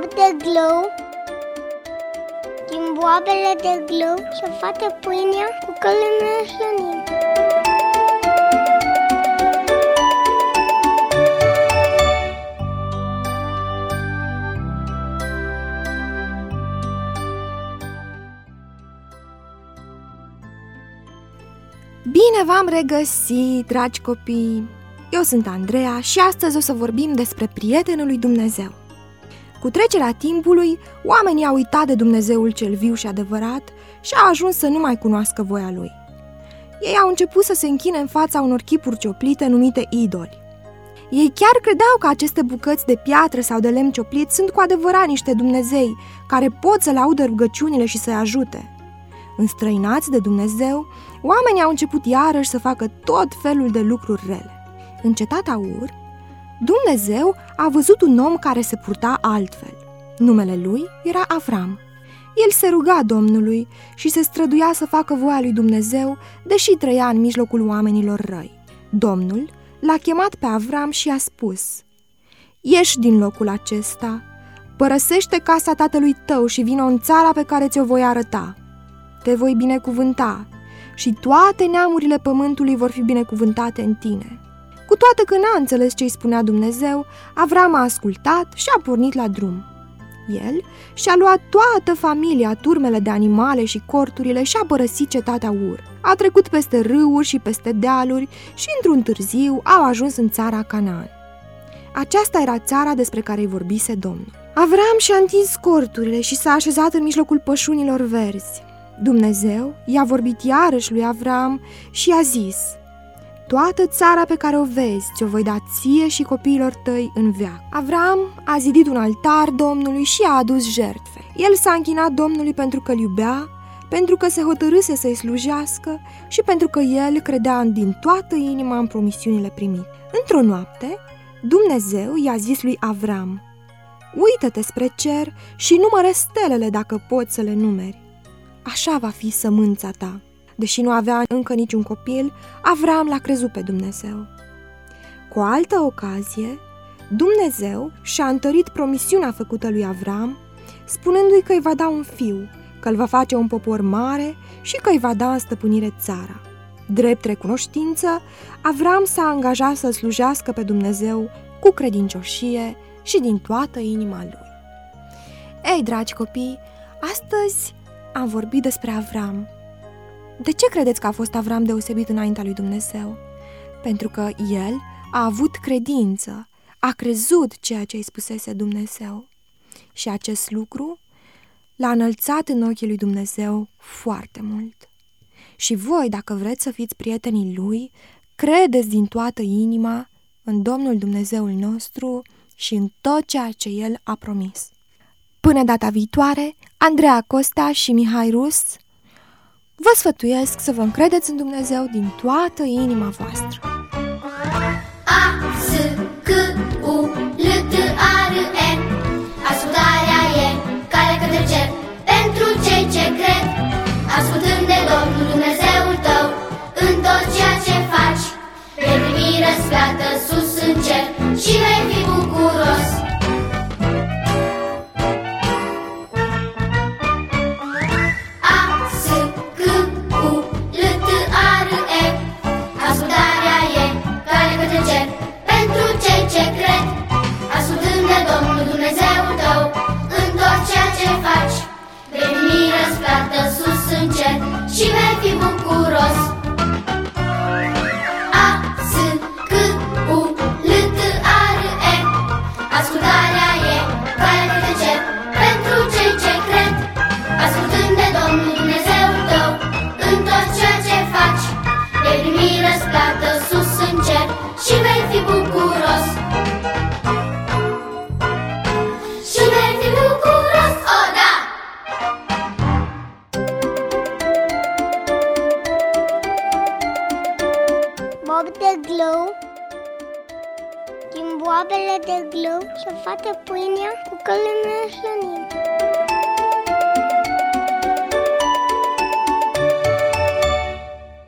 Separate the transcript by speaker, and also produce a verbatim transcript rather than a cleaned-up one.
Speaker 1: bob de glou, din boabele de glou se face pâinea cu care ne hrănim.
Speaker 2: Bine v-am regăsit, dragi copii! Eu sunt Andreea și astăzi o să vorbim despre prietenul lui Dumnezeu. Cu trecerea timpului, oamenii au uitat de Dumnezeul cel viu și adevărat și au ajuns să nu mai cunoască voia Lui. Ei au început să se închine în fața unor chipuri cioplite numite idoli. Ei chiar credeau că aceste bucăți de piatră sau de lemn cioplit sunt cu adevărat niște Dumnezei care pot să le audă rugăciunile și să-i ajute. Înstrăinați de Dumnezeu, oamenii au început iarăși să facă tot felul de lucruri rele. În cetatea Ur, Dumnezeu a văzut un om care se purta altfel. Numele lui era Avram. El se ruga Domnului și se străduia să facă voia lui Dumnezeu, deși trăia în mijlocul oamenilor răi. Domnul l-a chemat pe Avram și i-a spus: „Ieși din locul acesta, părăsește casa tatălui tău și vină în țara pe care ți-o voi arăta. Te voi binecuvânta și toate neamurile pământului vor fi binecuvântate în tine.” Cu toate că n-a înțeles ce îi spunea Dumnezeu, Avram a ascultat și a pornit la drum. El și-a luat toată familia, turmele de animale și corturile și a părăsit cetatea Ur. A trecut peste râuri și peste dealuri și într-un târziu au ajuns în țara Canaan. Aceasta era țara despre care îi vorbise Domnul. Avram și-a întins corturile și s-a așezat în mijlocul pășunilor verzi. Dumnezeu i-a vorbit iarăși lui Avram și i-a zis: „Toată țara pe care o vezi ți-o voi da ție și copiilor tăi în veac.” Avram a zidit un altar Domnului și a adus jertfe. El s-a închinat Domnului pentru că îl iubea, pentru că se hotărâse să-i slujească și pentru că el credea din toată inima în promisiunile primite. Într-o noapte, Dumnezeu i-a zis lui Avram: „Uită-te spre cer și numără stelele dacă poți să le numeri. Așa va fi sămânța ta.” Deși nu avea încă niciun copil, Avram l-a crezut pe Dumnezeu. Cu o altă ocazie, Dumnezeu și-a întărit promisiunea făcută lui Avram, spunându-i că îi va da un fiu, că îl va face un popor mare și că îi va da în stăpânire țara. Drept recunoștință, Avram s-a angajat să slujească pe Dumnezeu cu credincioșie și din toată inima lui. Ei, dragi copii, astăzi am vorbit despre Avram. De ce credeți că a fost Avram deosebit înaintea lui Dumnezeu? Pentru că el a avut credință, a crezut ceea ce îi spusese Dumnezeu. Și acest lucru l-a înălțat în ochii lui Dumnezeu foarte mult. Și voi, dacă vreți să fiți prietenii lui, credeți din toată inima în Domnul Dumnezeul nostru și în tot ceea ce el a promis. Până data viitoare, Andreea Costa și Mihai Rus vă sfătuiesc să vă încredeți în Dumnezeu din toată inima voastră.
Speaker 3: A, S, C, U, L, T, A, R, E. Ascultarea e calea către cer pentru cei ce cred. Ascultând de Domnul Dumnezeul tău în tot ceea ce faci, vei primi răsplată sus în cer și vei fi bucuros. Și vei fi bucuros. A, S, C, U, L, T, A, R, E. Ascultarea e calea către cer pentru cei ce cred. Ascultând de Domnul Dumnezeul tău în tot ceea ce faci, vei primi răsplată sus în cer și vei fi bucuros. Și vei fi bucuros, o, da!
Speaker 1: Bob de glou, din boabele de glou se face pâinea cu care ne hrănim.